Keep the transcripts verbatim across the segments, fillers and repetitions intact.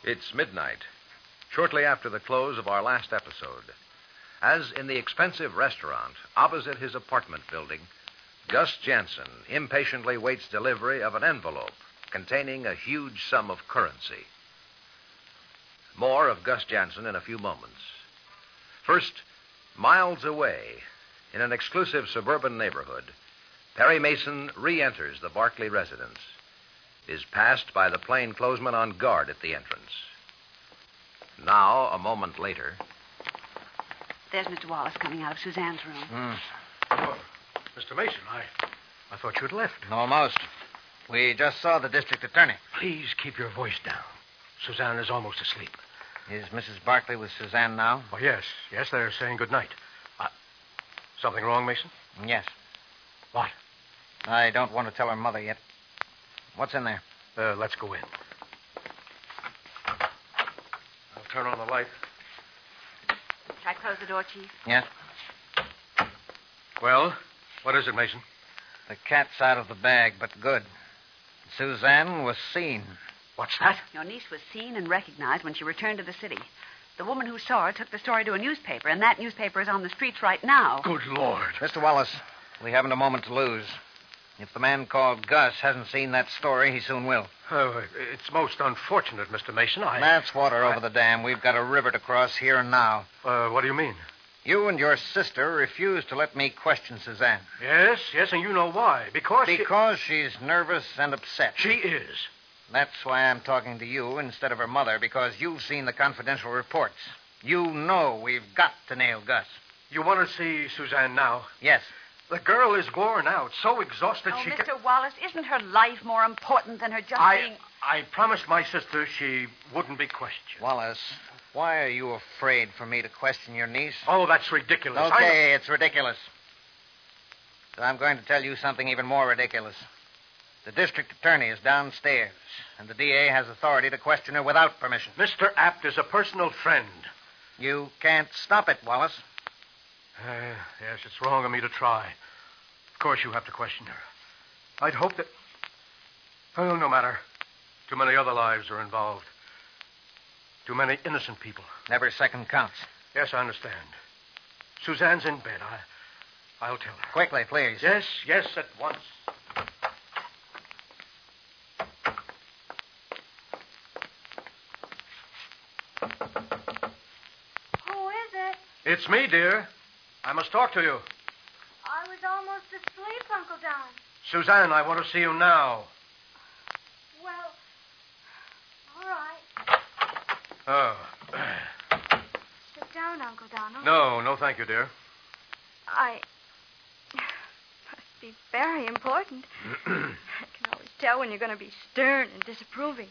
It's midnight, shortly after the close of our last episode. As in the expensive restaurant opposite his apartment building, Gus Jansen impatiently waits delivery of an envelope containing a huge sum of currency. More of Gus Jansen in a few moments. First, miles away, in an exclusive suburban neighborhood, Perry Mason re-enters the Barclay residence. Is passed by the plainclothesman on guard at the entrance. Now, a moment later... There's Mister Wallace coming out of Suzanne's room. Mm. Oh, Mister Mason, I, I thought you'd left. Almost. We just saw the district attorney. Please keep your voice down. Suzanne is almost asleep. Is Missus Barclay with Suzanne now? Oh, yes. Yes, they're saying good night. Uh, something wrong, Mason? Yes. What? I don't want to tell her mother yet. What's in there? Uh, let's go in. I'll turn on the light. Shall I close the door, Chief? Yes. Well, what is it, Mason? The cat's out of the bag, but good. Suzanne was seen. What's that? Your niece was seen and recognized when she returned to the city. The woman who saw her took the story to a newspaper, and that newspaper is on the streets right now. Good Lord. Mister Wallace, we haven't a moment to lose. If the man called Gus hasn't seen that story, he soon will. Oh, it's most unfortunate, Mister Mason. I... That's water I... over the dam. We've got a river to cross here and now. Uh, what do you mean? You and your sister refused to let me question Suzanne. Yes, yes, and you know why. Because Because she... she's nervous and upset. She is. That's why I'm talking to you instead of her mother, because you've seen the confidential reports. You know we've got to nail Gus. You want to see Suzanne now? Yes. The girl is worn out, so exhausted Oh, she... Mister Can... Wallace, isn't her life more important than her just I, being... I promised my sister she wouldn't be questioned. Wallace, why are you afraid for me to question your niece? Oh, that's ridiculous. Okay, it's ridiculous. So I'm going to tell you something even more ridiculous. The district attorney is downstairs, and the D A has authority to question her without permission. Mister Apt is a personal friend. You can't stop it, Wallace. Uh, yes, it's wrong of me to try. Of course you have to question her. I'd hope that... Well, no matter. Too many other lives are involved. Too many innocent people. Every second counts. Yes, I understand. Suzanne's in bed. I, I'll tell her. Quickly, please. Yes, yes, at once. Who is it? It's me, dear. I must talk to you. I was almost asleep, Uncle Don. Suzanne, I want to see you now. Well, all right. Oh. Sit down, Uncle Donald. No, no, thank you, dear. I... must be very important. I can always tell when you're going to be stern and disapproving.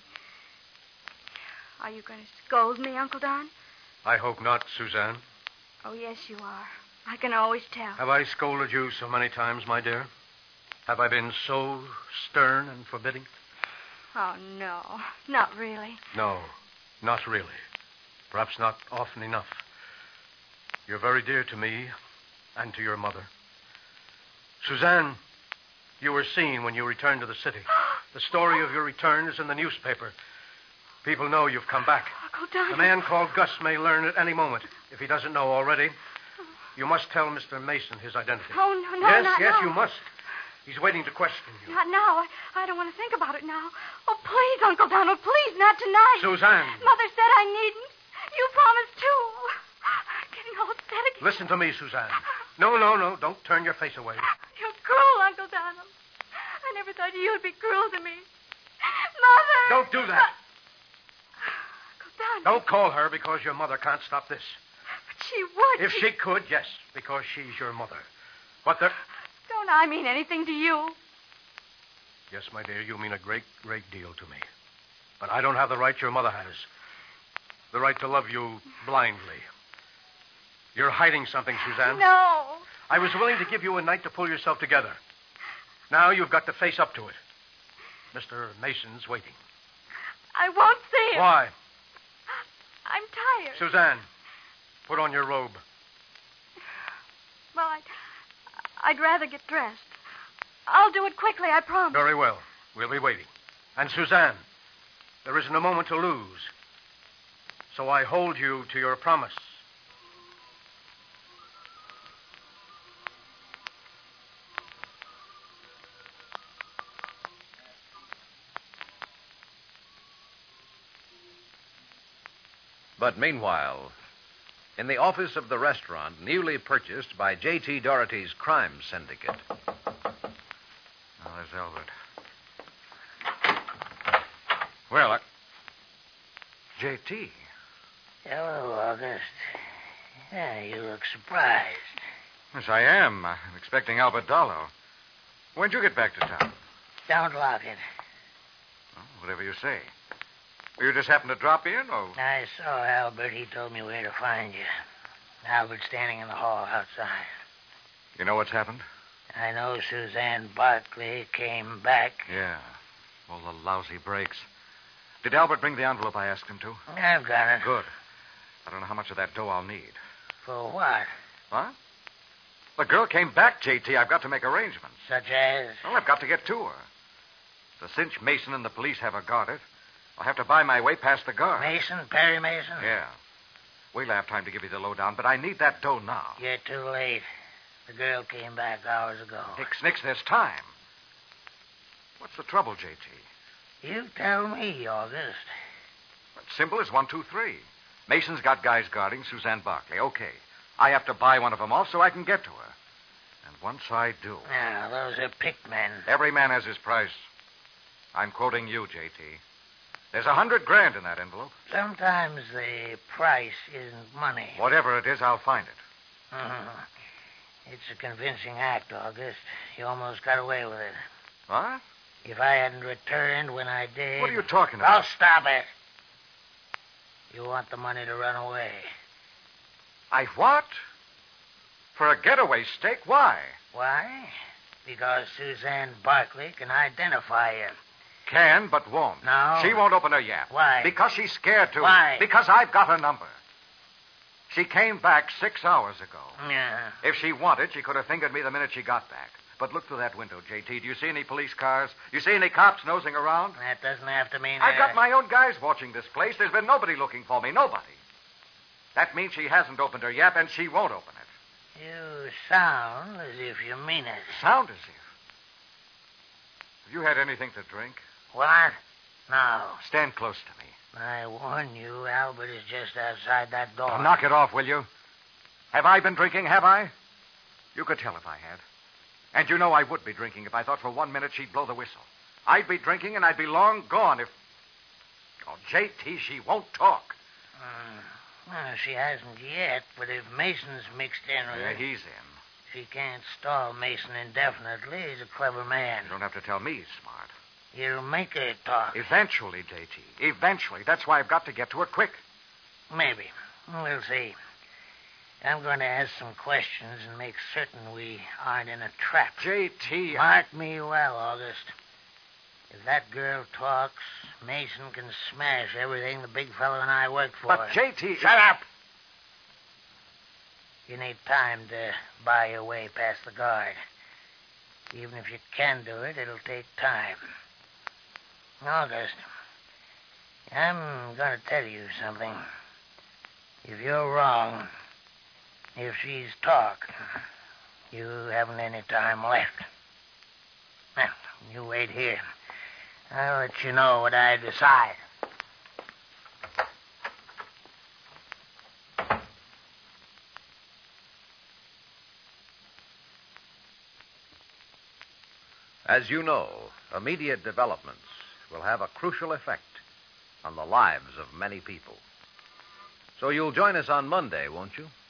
Are you going to scold me, Uncle Don? I hope not, Suzanne. Oh, yes, you are. I can always tell. Have I scolded you so many times, my dear? Have I been so stern and forbidding? Oh, no. Not really. No, not really. Perhaps not often enough. You're very dear to me and to your mother. Suzanne, you were seen when you returned to the city. The story of your return is in the newspaper. People know you've come back. Uncle Don. The man called Gus may learn at any moment, if he doesn't know already. You must tell Mister Mason his identity. Oh, no, no, Yes, not yes, now. you must. He's waiting to question you. Not now. I, I don't want to think about it now. Oh, please, Uncle Donald, please, not tonight. Suzanne. Mother said I needn't. You promised, too. I'm getting all upset again. Listen to me, Suzanne. No, no, no. Don't turn your face away. You're cruel, Uncle Donald. I never thought you'd be cruel to me. Mother! Don't do that. Uncle Donald. Don't call her because your mother can't stop this. But she would. If she could, yes, because she's your mother. But there... Don't I mean anything to you? Yes, my dear, you mean a great, great deal to me. But I don't have the right your mother has. The right to love you blindly. You're hiding something, Suzanne. No. I was willing to give you a night to pull yourself together. Now you've got to face up to it. Mister Mason's waiting. I won't see him. Why? I'm tired. Suzanne, put on your robe. Well, I'd, I'd rather get dressed. I'll do it quickly, I promise. Very well. We'll be waiting. And Suzanne, there isn't a moment to lose. So I hold you to your promise. But meanwhile, in the office of the restaurant newly purchased by J T. Doherty's crime syndicate. Oh, there's Albert. Well, I... J T. Hello, August. Yeah, you look surprised. Yes, I am. I'm expecting Albert Darlow. When'd you get back to town? Don't lock it. Well, whatever you say. You just happened to drop in, or... I saw Albert. He told me where to find you. Albert's standing in the hall outside. You know what's happened? I know Suzanne Barkley came back. Yeah. All the lousy breaks. Did Albert bring the envelope I asked him to? I've got it. Good. I don't know how much of that dough I'll need. For what? What? The girl came back, J T. I've got to make arrangements. Such as? Well, I've got to get to her. The cinch Mason and the police have her guarded. I'll have to buy my way past the guard. Mason? Perry Mason? Yeah. We'll have time to give you the lowdown, but I need that dough now. You're too late. The girl came back hours ago. Nick Snicks, there's time. What's the trouble, J T? You tell me, August. It's simple as one, two, three. Mason's got guys guarding Suzanne Barkley. Okay. I have to buy one of them off so I can get to her. And once I do... Now, those are picked men. Every man has his price. I'm quoting you, J T. There's a hundred grand in that envelope. Sometimes the price isn't money. Whatever it is, I'll find it. Mm-hmm. It's a convincing act, August. You almost got away with it. What? If I hadn't returned when I did... What are you talking about? Oh, stop it. You want the money to run away. I what? For a getaway stake? Why? Why? Because Suzanne Barkley can identify you. Can, but won't. No. She won't open her yap. Why? Because she's scared to. Why? Because I've got her number. She came back six hours ago. Yeah. If she wanted, she could have fingered me the minute she got back. But look through that window, J T. Do you see any police cars? You see any cops nosing around? That doesn't have to mean... I've uh, got my own guys watching this place. There's been nobody looking for me. Nobody. That means she hasn't opened her yap, and she won't open it. You sound as if you mean it. Sound as if. Have you had anything to drink? What? No. Stand close to me. I warn you, Albert is just outside that door. Now, knock it off, will you? Have I been drinking, have I? You could tell if I had. And you know I would be drinking if I thought for one minute she'd blow the whistle. I'd be drinking and I'd be long gone if... Oh, J T, she won't talk. Uh, well, she hasn't yet, but if Mason's mixed in with Yeah, it... he's in. She can't stall Mason indefinitely. He's a clever man. You don't have to tell me he's smart. He'll make her talk. Eventually, J T. Eventually. That's why I've got to get to her quick. Maybe. We'll see. I'm going to ask some questions and make certain we aren't in a trap. J T, Mark me well, August. If that girl talks, Mason can smash everything the big fellow and I work for. But J T... Shut up! You need time to buy your way past the guard. Even if you can do it, it'll take time. August, I'm going to tell you something. If you're wrong, if she's talk, you haven't any time left. Now, you wait here. I'll let you know what I decide. As you know, immediate developments will have a crucial effect on the lives of many people. So you'll join us on Monday, won't you?